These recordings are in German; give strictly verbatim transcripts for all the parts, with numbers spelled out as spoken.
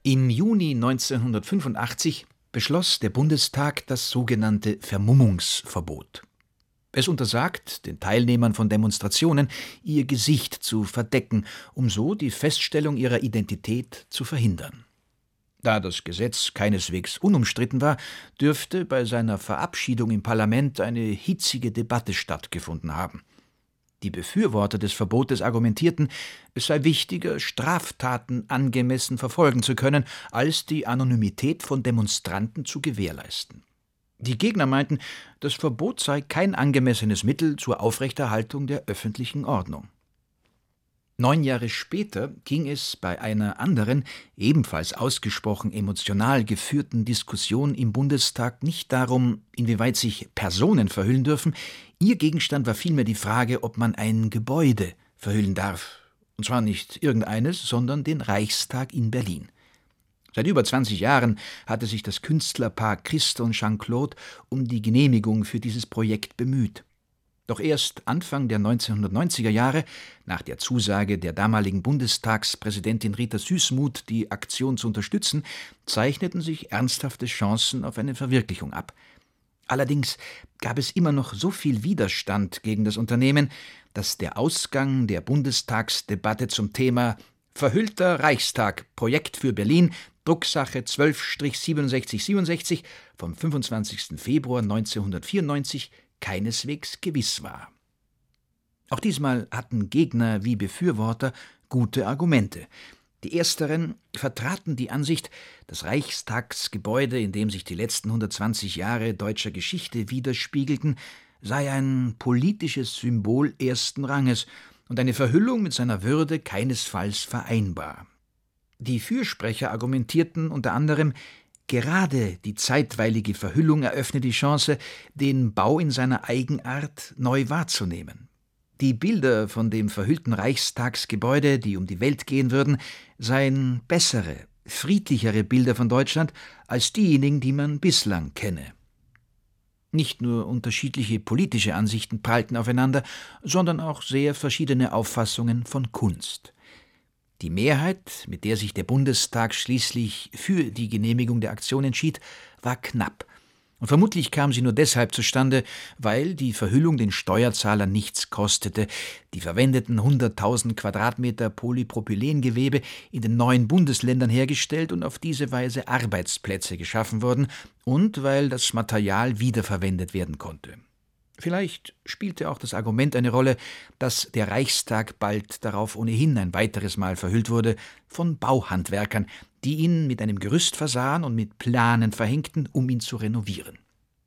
Im Juni neunzehnhundertfünfundachtzig beschloss der Bundestag das sogenannte Vermummungsverbot. Es untersagt den Teilnehmern von Demonstrationen, ihr Gesicht zu verdecken, um so die Feststellung ihrer Identität zu verhindern. Da das Gesetz keineswegs unumstritten war, dürfte bei seiner Verabschiedung im Parlament eine hitzige Debatte stattgefunden haben. Die Befürworter des Verbotes argumentierten, es sei wichtiger, Straftaten angemessen verfolgen zu können, als die Anonymität von Demonstranten zu gewährleisten. Die Gegner meinten, das Verbot sei kein angemessenes Mittel zur Aufrechterhaltung der öffentlichen Ordnung. Neun Jahre später ging es bei einer anderen, ebenfalls ausgesprochen emotional geführten Diskussion im Bundestag nicht darum, inwieweit sich Personen verhüllen dürfen. Ihr Gegenstand war vielmehr die Frage, ob man ein Gebäude verhüllen darf. Und zwar nicht irgendeines, sondern den Reichstag in Berlin. Seit über zwanzig Jahren hatte sich das Künstlerpaar Christo und Jean-Claude um die Genehmigung für dieses Projekt bemüht. Doch erst Anfang der neunzehnhundertneunziger Jahre, nach der Zusage der damaligen Bundestagspräsidentin Rita Süssmuth, die Aktion zu unterstützen, zeichneten sich ernsthafte Chancen auf eine Verwirklichung ab. Allerdings gab es immer noch so viel Widerstand gegen das Unternehmen, dass der Ausgang der Bundestagsdebatte zum Thema »Verhüllter Reichstag, Projekt für Berlin«, Drucksache zwölf siebenundsechzig siebenundsechzig vom fünfundzwanzigsten Februar neunzehnhundertvierundneunzig, keineswegs gewiss war. Auch diesmal hatten Gegner wie Befürworter gute Argumente. Die ersteren vertraten die Ansicht, das Reichstagsgebäude, in dem sich die letzten hundertzwanzig Jahre deutscher Geschichte widerspiegelten, sei ein politisches Symbol ersten Ranges und eine Verhüllung mit seiner Würde keinesfalls vereinbar. Die Fürsprecher argumentierten unter anderem, gerade die zeitweilige Verhüllung eröffne die Chance, den Bau in seiner Eigenart neu wahrzunehmen. Die Bilder von dem verhüllten Reichstagsgebäude, die um die Welt gehen würden, seien bessere, friedlichere Bilder von Deutschland als diejenigen, die man bislang kenne. Nicht nur unterschiedliche politische Ansichten prallten aufeinander, sondern auch sehr verschiedene Auffassungen von Kunst. Die Mehrheit, mit der sich der Bundestag schließlich für die Genehmigung der Aktion entschied, war knapp. Und vermutlich kam sie nur deshalb zustande, weil die Verhüllung den Steuerzahlern nichts kostete. Die verwendeten hunderttausend Quadratmeter Polypropylengewebe in den neuen Bundesländern hergestellt und auf diese Weise Arbeitsplätze geschaffen wurden und weil das Material wiederverwendet werden konnte. Vielleicht spielte auch das Argument eine Rolle, dass der Reichstag bald darauf ohnehin ein weiteres Mal verhüllt wurde von Bauhandwerkern, die ihn mit einem Gerüst versahen und mit Planen verhängten, um ihn zu renovieren.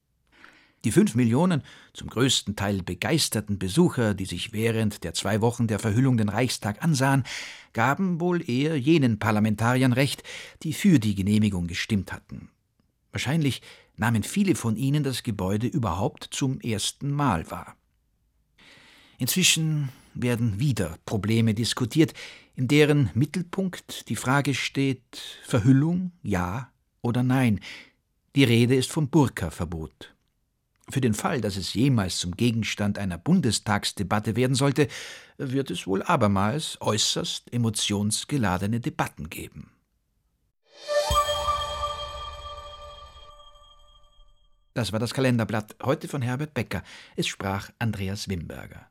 Die fünf Millionen, zum größten Teil begeisterten Besucher, die sich während der zwei Wochen der Verhüllung den Reichstag ansahen, gaben wohl eher jenen Parlamentariern recht, die für die Genehmigung gestimmt hatten. Wahrscheinlich nahmen viele von ihnen das Gebäude überhaupt zum ersten Mal wahr. Inzwischen werden wieder Probleme diskutiert, in deren Mittelpunkt die Frage steht, Verhüllung, ja oder nein. Die Rede ist vom Burka-Verbot. Für den Fall, dass es jemals zum Gegenstand einer Bundestagsdebatte werden sollte, wird es wohl abermals äußerst emotionsgeladene Debatten geben. Das war das Kalenderblatt, heute von Herbert Becker. Es sprach Andreas Wimberger.